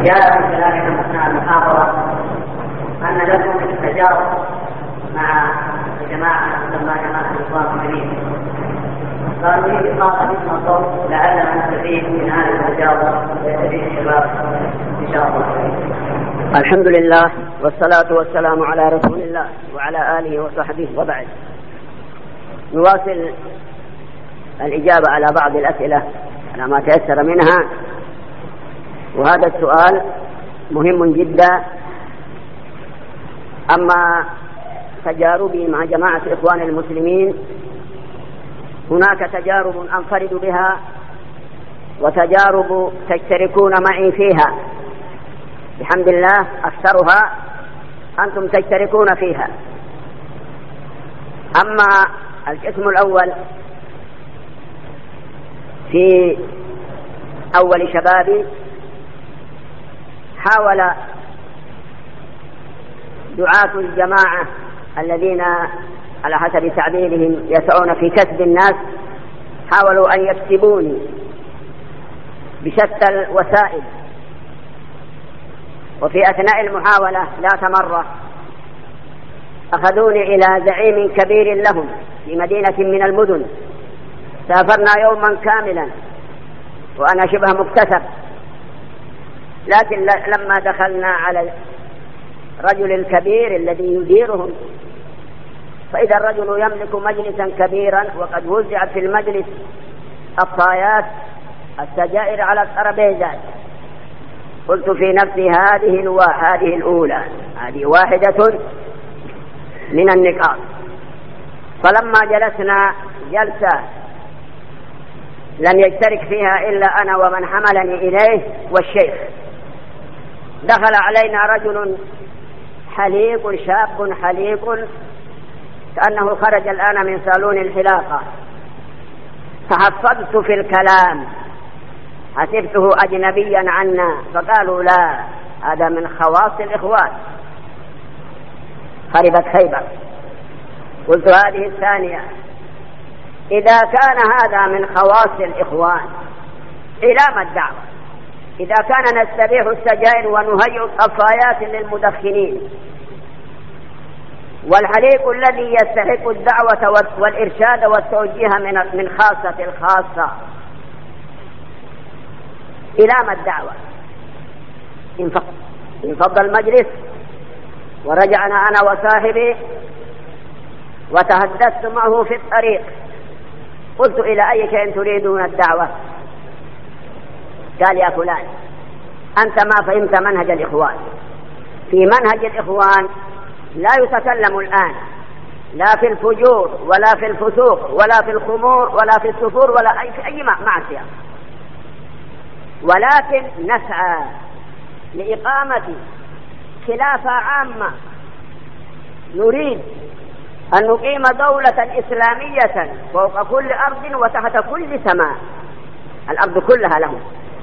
جاء من كلامكم أثناء المحاضرة أن لكم تجارب مع جماعة تسمى جماعة الإخوان المسلمين. قالوا لي إطلاقا اسم الصوت لعلنا نستفيد من هذه التجارب ويستفيد الشباب إن شاء الله. الحمد لله والصلاة والسلام على رسول الله وعلى آله وصحبه وبعد. نواصل الإجابة على بعض الأسئلة على ما تيسر منها، وهذا السؤال مهم جدا. أما تجاربي مع جماعة إخوان المسلمين، هناك تجارب أنفرد بها وتجارب تشتركون معي فيها، بحمد الله أكثرها أنتم تشتركون فيها. أما القسم الأول في أول شبابي، حاول دعاة الجماعة الذين على حسب تعبيرهم يسعون في كسب الناس، حاولوا أن يكسبوني بشتى الوسائل، وفي أثناء المحاولة ذات مرة أخذوني إلى زعيم كبير لهم في مدينة من المدن. سافرنا يوما كاملا وأنا شبه مكتسب، لكن لما دخلنا على رجل الكبير الذي يديرهم، فإذا الرجل يملك مجلسا كبيرا وقد وزعت في المجلس الطايات السجائر على الترابيزات. قلت في نفسي هذه الأولى، هذه واحدة من النقاط. فلما جلسنا جلسة لم يشترك فيها إلا أنا ومن حملني إليه والشيخ، دخل علينا رجل حليق، شاب حليق كأنه خرج الآن من صالون الحلاقة. تحفظت في الكلام، حسبته أجنبيا عنا، فقالوا لا، هذا من خواص الإخوان. خربت خيبر. قلت هذه الثانية، إذا كان هذا من خواص الإخوان إلى ما الدعوة؟ إذا كان نستبيح السجائر ونهيئ الطفايات للمدخنين، والحليق الذي يستحق الدعوة والإرشاد والتوجيه من خاصة الخاصة، إلى ما الدعوة؟ انفض المجلس ورجعنا أنا وصاحبي وتحدثت معه في الطريق. قلت إلى أي شيء تريدون الدعوة؟ قال يا فلان، أنت ما فهمت منهج الإخوان. في منهج الإخوان لا يتكلم الآن لا في الفجور ولا في الفسوق ولا في الخمور ولا في السفور ولا في أي معصية، ولكن نسعى لإقامة خلافة عامة. نريد أن نقيم دولة إسلامية فوق كل أرض وتحت كل سماء، الأرض كلها لهم.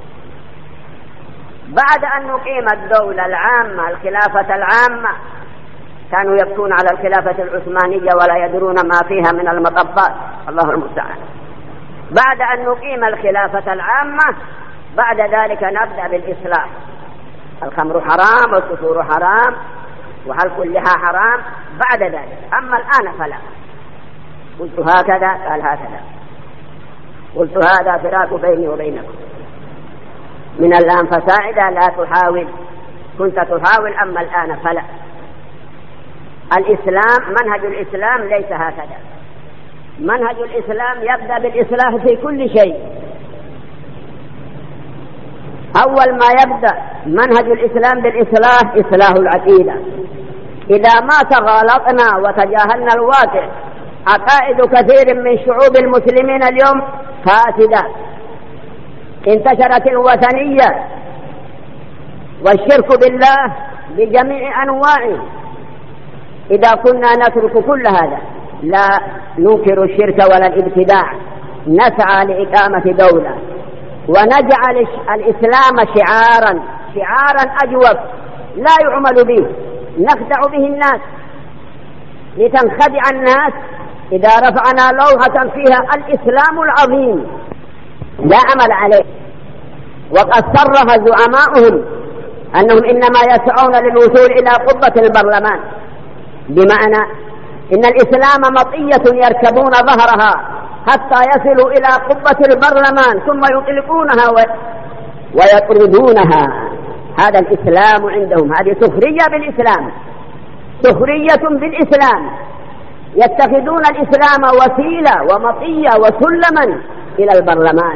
بعد أن نقيم الدولة العامة الخلافة العامة، كانوا يبكون على الخلافة العثمانية ولا يدرون ما فيها من المطبات، الله المستعان. بعد أن نقيم الخلافة العامة، بعد ذلك نبدأ بالإصلاح. الخمر حرام والسفور حرام وحلق اللحى حرام بعد ذلك، أما الآن فلا. قلت هكذا، قال هكذا. قلت هذا فراق بيني وبينكم، من الآن فساعدا لا تحاول، كنت تحاول أما الآن فلا. الإسلام، منهج الإسلام ليس هكذا. منهج الإسلام يبدأ بالإصلاح في كل شيء. أول ما يبدأ منهج الإسلام بالإصلاح إصلاح العقيدة. إذا ما تغالطنا وتجاهلنا الواقع، عقائد كثير من شعوب المسلمين اليوم فاسدة، انتشرت الوثنية والشرك بالله بجميع أنواعه. إذا كنا نترك كل هذا، لا ننكر الشرك ولا الابتداع، نسعى لإقامة دولة ونجعل الإسلام شعارا أجوف لا يعمل به، نخدع به الناس لتنخدع الناس. إذا رفعنا لوحة فيها الإسلام العظيم لا عمل عليه، وقد صرح زعماؤهم أنهم إنما يسعون للوصول إلى قبة البرلمان، بمعنى إن الإسلام مطية يركبون ظهرها حتى يصلوا إلى قبة البرلمان ثم يطلقونها ويطردونها. هذا الإسلام عندهم، هذه سخرية بالإسلام، سخرية بالإسلام. يتخذون الإسلام وسيلة ومطية وسلما إلى البرلمان.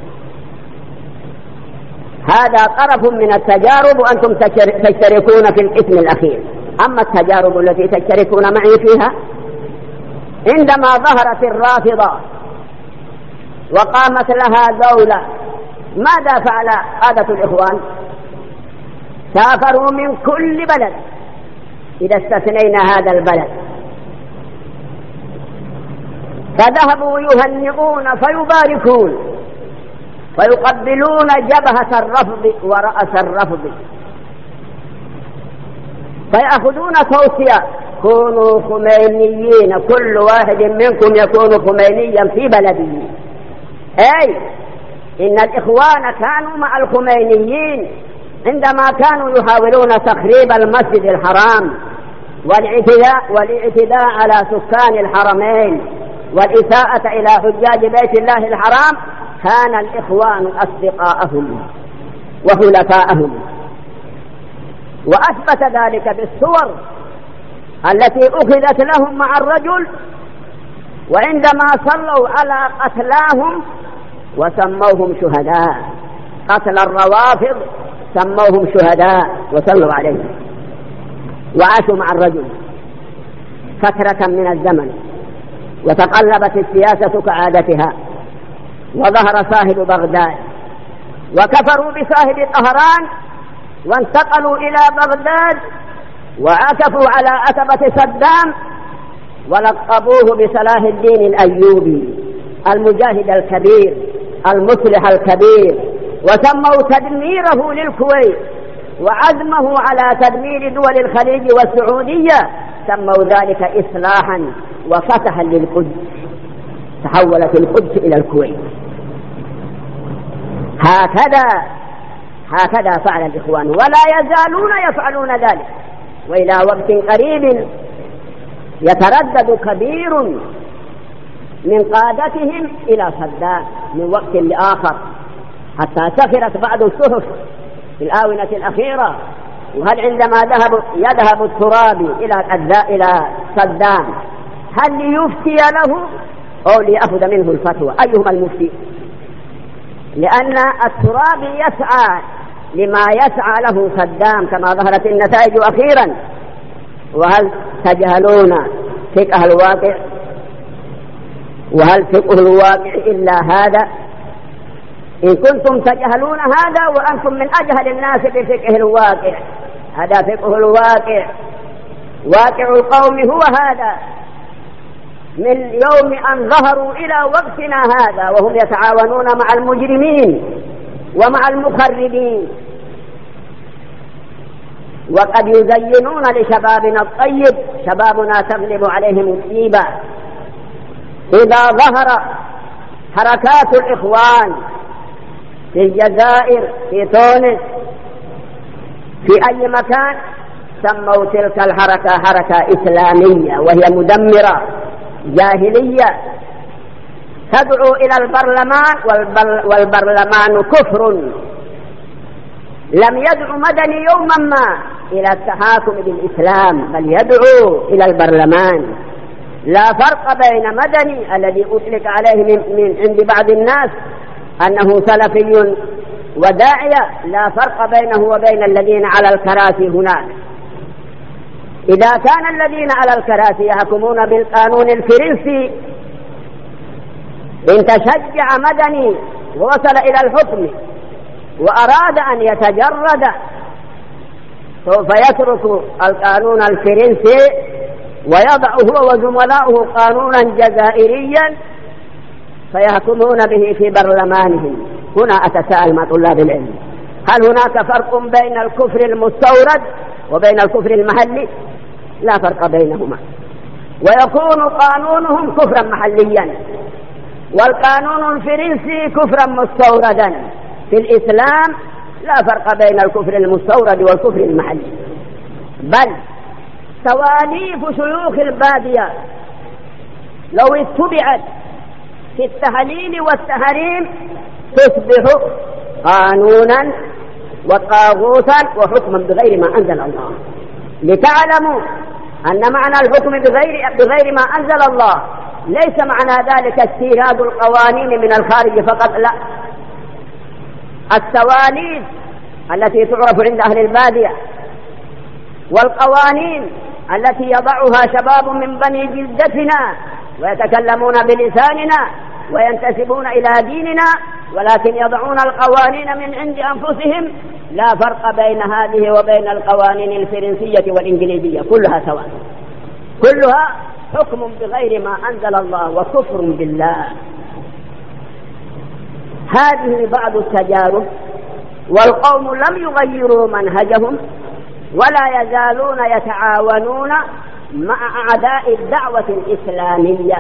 هذا طرف من التجارب وأنتم تشتركون في القسم الأخير. أما التجارب التي تشتركون معي فيها، عندما ظهرت الرافضة وقامت لها دولة، ماذا فعل قادة الإخوان؟ سافروا من كل بلد إذا استثنينا هذا البلد، فذهبوا يهنئون فيباركون فيقبلون جبهة الرفض ورأس الرفض، فيأخذون توصية: كونوا خمينيين، كل واحد منكم يكون خمينيا في بلده. أي إن الإخوان كانوا مع الخمينيين عندما كانوا يحاولون تخريب المسجد الحرام والاعتداء على سكان الحرمين والإساءة إلى حجاج بيت الله الحرام. كان الإخوان أصدقاءهم وخلفاءهم، وأثبت ذلك بالصور التي أخذت لهم مع الرجل، وعندما صلوا على قتلاهم وسموهم شهداء، قتل الروافض سموهم شهداء وصلوا عليهم، وعاشوا مع الرجل فترة من الزمن، وتقلبت السياسة كعادتها، وظهر صاحب بغداد، وكفروا بصاحب طهران وانتقلوا إلى بغداد وعكفوا على عتبة صدام ولقبوه بصلاح الدين الأيوبي المجاهد الكبير المصلح الكبير، وسموا تدميره للكويت وعزمه على تدمير دول الخليج والسعودية سموا ذلك إصلاحا وفتحا للقدس، تحولت القدس إلى الكويت. هكذا فعل الإخوان، ولا يزالون يفعلون ذلك، وإلى وقت قريب يتردد كبير من قادتهم إلى صدام من وقت لآخر، حتى سفرت بعض الصحف في الآونة الأخيرة: وهل عندما يذهب الترابي إلى صدام هل ليفتي له أو ليأخذ منه الفتوى؟ أيهما المفتي؟ لأن الترابي يسعى لما يسعى له صدام كما ظهرت النتائج أخيرا. وهل تجهلون فقه الواقع؟ وهل فقه الواقع إلا هذا؟ إن كنتم تجهلون هذا وأنتم من أجهل الناس بفقه الواقع. هذا فقه الواقع، واقع القوم هو هذا من يوم أن ظهروا إلى وقتنا هذا، وهم يتعاونون مع المجرمين ومع المخربين، وقد يزينون لشبابنا الطيب، شبابنا تغلب عليهم الطيبة. إذا ظهر حركات الإخوان في الجزائر، في تونس، في أي مكان، سموا تلك الحركة حركة إسلامية، وهي مدمرة جاهلية تدعو إلى البرلمان، والبرلمان كفر. لم يدعو مدني يوما ما إلى التحاكم بالإسلام، بل يدعو إلى البرلمان. لا فرق بين مدني الذي أطلق عليه من عند بعض الناس أنه سلفي وداعية، لا فرق بينه وبين الذين على الكراسي هناك. إذا كان الذين على الكراسي يحكمون بالقانون الفرنسي، إن تشجع مدني ووصل إلى الحكم وأراد أن يتجرد سوف يترك القانون الفرنسي ويضع هو وزملاؤه قانونا جزائريا فيحكمون به في برلمانهم. هنا أتساءل مع طلاب العلم: هل هناك فرق بين الكفر المستورد وبين الكفر المحلي؟ لا فرق بينهما، ويكون قانونهم كفرا محليا، والقانون الفرنسي كفرا مستوردا. في الإسلام لا فرق بين الكفر المستورد والكفر المحلي، بل تواليف شيوخ البادية لو اتبعت في التهليل والتحريم تصبح قانونا وطاغوتا وحكما بغير ما أنزل الله، لتعلموا أن معنى الحكم بغير ما أنزل الله ليس معنى ذلك استيراد القوانين من الخارج فقط، لا، التواليف التي تعرف عند أهل البادية والقوانين التي يضعها شباب من بني جلدتنا ويتكلمون بلساننا وينتسبون إلى ديننا، ولكن يضعون القوانين من عند أنفسهم، لا فرق بين هذه وبين القوانين الفرنسية والإنجليزية، كلها سواء، كلها حكم بغير ما أنزل الله وكفر بالله. هذه بعض التجارب، والقوم لم يغيروا منهجهم ولا يزالون يتعاونون مع أعداء الدعوة الإسلامية،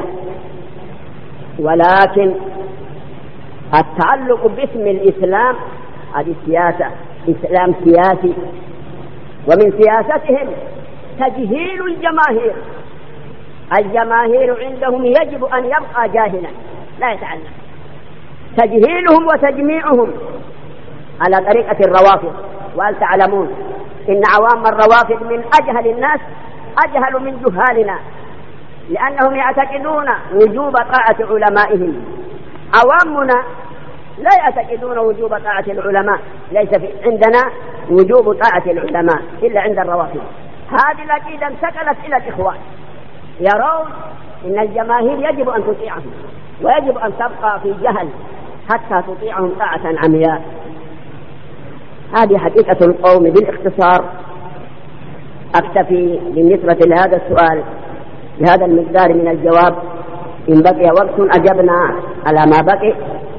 ولكن التعلق باسم الإسلام هذه سياسة، إسلام سياسي، ومن سياستهم تجهيل الجماهير. الجماهير عندهم يجب أن يبقى جاهلا لا يتعلم، تجهيلهم وتجميعهم على طريقة الروافض. وهل تعلمون إن عوام الروافض من أجهل الناس، أجهل من جهالنا، لأنهم يعتقدون وجوب طاعة علمائهم. عوامنا لا يعتقدون وجوب طاعة العلماء، ليس عندنا وجوب طاعة العلماء إلا عند الروافض. هذه العقيدة انتقلت إلى الإخوان، يرون إن الجماهير يجب أن تطيعهم ويجب أن تبقى في جهل حتى تطيعهم طاعة عمياء. هذه حقيقة القوم بالاختصار. أكتفي بالنسبة لهذا السؤال بهذا المقدار من الجواب، إن بقي وقت أجبنا على ما بقي،